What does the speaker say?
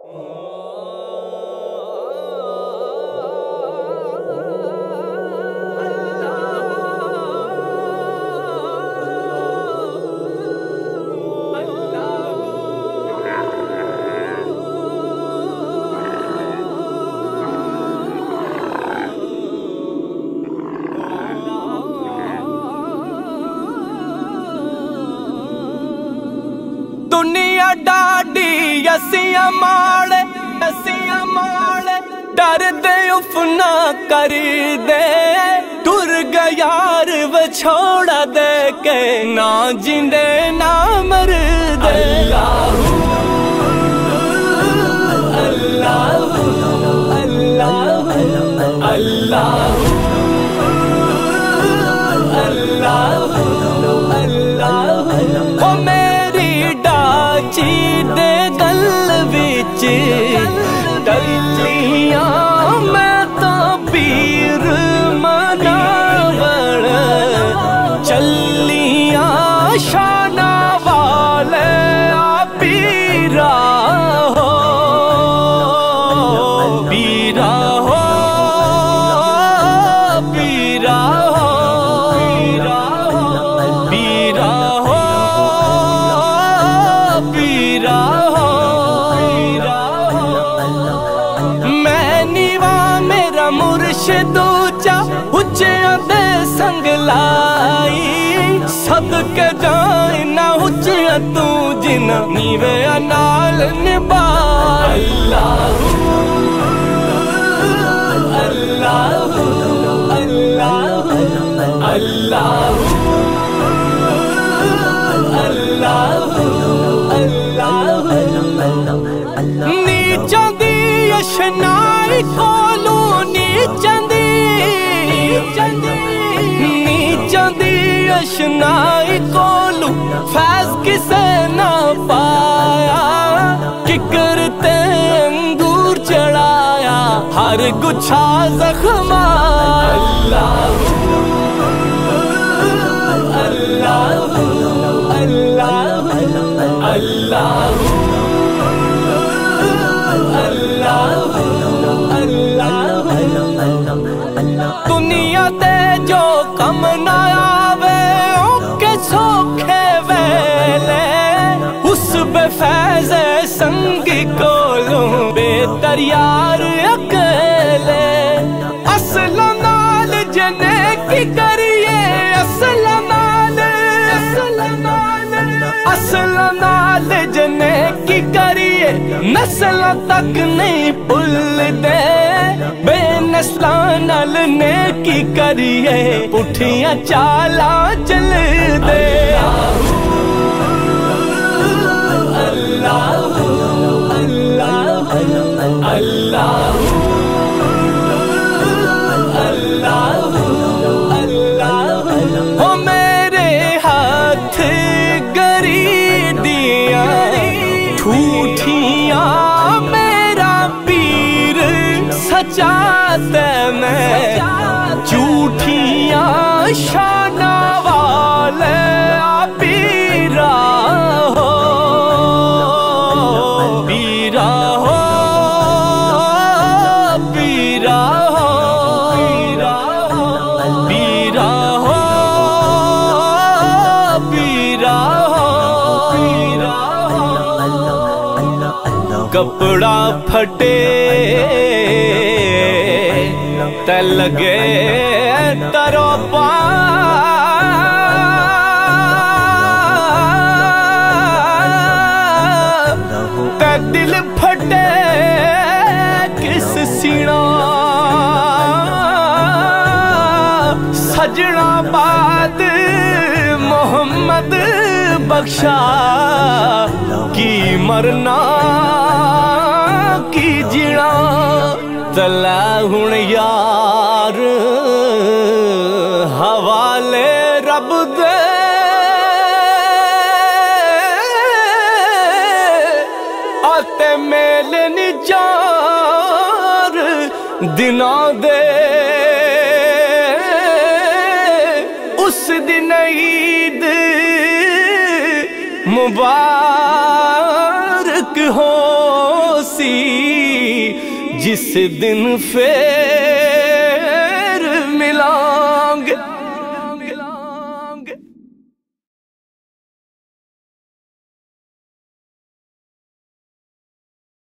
दुनिया डाडी असिया माड़े डर दे उफ ना कर दे टुर गया यार व छोड़ा दे के ना जिंदे ना मर दे। अल्लाह अल्लाह अल्लाह दे गल विच टलियां मैं तो पीर मनावण चलियां शाना वाले आ पीरा हो पीरा हो पीरा हो पीरा हो पीरा हो मैं नीवा मेरा मुर्शिद ऊंचा उच्चियां दे संग लाई सदके जाए ना उच्चियां तू जिना नीवे नाल निभा। अल्लाह अल्लाह अल्लाह अल्लाह नीचां दी अशनाई कोलू नीचां दी अशनाई कोलू फैज किसे ना पाया किकर ते अंगूर चढ़ाया हर गुच्छा जख्मा। अल्लाह अल्लाह अल्लाह अल्लाह दुनिया ते जो कम ना आवे ओके सौखे वेले उस बेफैज संगी कोलों बेहतर यार अकेले असला नाल जने की करिए असला नाल जने की करिए नस्ल तक नहीं भुल दे बेनस्ला नाल ने की करिए पुठियां चाला चल दे। अल्लाह अल्लाह अल्लाह अल्लाह हो मेरे हाथ गरी दिया ठूठियां मेरा पीर सचाते मैं झूठियां शाना वाले आ पीरा हो पीरा हो पीरा हो पीरा हो पीरा हो कपड़ा फटे ते लगे तरो पा ते दिल फटे किस सीना सजना बाद मोहम्मद बख्शा की मरना की जीना तला हुण यार हवाले रब दे आते मेल निचार दिना दे उस दिन ईद मुबारक हो सी जिस दिन फेर मिला।